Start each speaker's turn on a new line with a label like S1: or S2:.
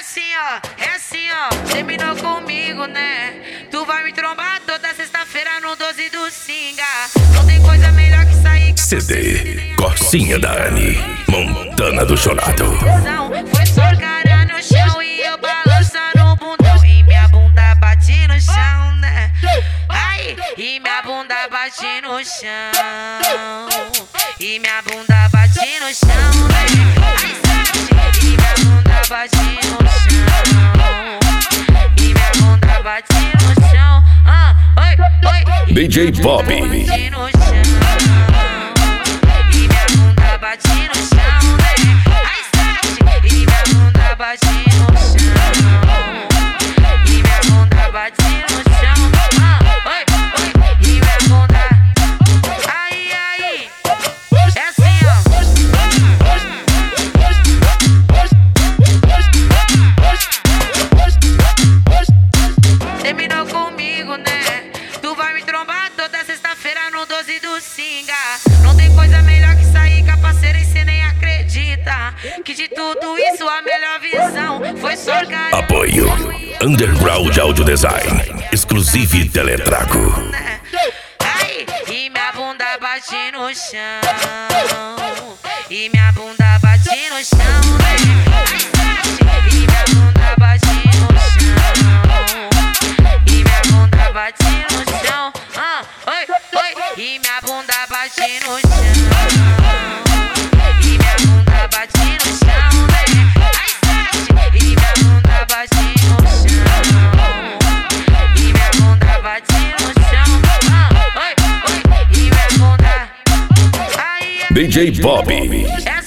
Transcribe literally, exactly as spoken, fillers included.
S1: assim, ó, é assim, ó. Terminou comigo, né? Tu vai me trombar toda sexta-feira no doze do Singa. Não tem coisa melhor que sair.
S2: C D Corsinha da Anne, Montana do Chorado.
S1: Foi só cara no chão e eu balançando o bundão. E minha bunda bate no chão, né? Ai, e minha bunda bate no chão. E minha bunda bate no chão, né? Ai, sete, e minha bunda bate no chão. E minha bunda bate no chão. Ah, oi, oi.
S2: D J Bob.
S1: Bate no chão. E minha bunda bate no chão, né? Ai, sete, e minha bunda bate no chão. E minha bunda bate no chão. Ah, oi, oi. E minha bunda. Aí, aí. É assim, ó. Terminou comigo, né? Tu vai me trombar toda sexta-feira no doze do Singa. Não tem coisa melhor que sair com a parceira e cê nem acredita. Que de tudo isso a melhor visão foi só cara.
S2: Apoio Underground Audio Design, Exclusive Teletraco.
S1: Ai, e minha bunda bate no chão. E minha bunda bate no chão, né? Ai, sete, e minha bunda bate no chão. E minha bunda bate no chão. Ah, oi, oi. E minha bunda bate no chão. E minha bunda bate no chão, né? Ai, sete, e minha bunda bate no chão. E minha bunda bate no chão. Ah, oi, oi. E minha bunda. Aí,
S2: D J Bob.
S1: é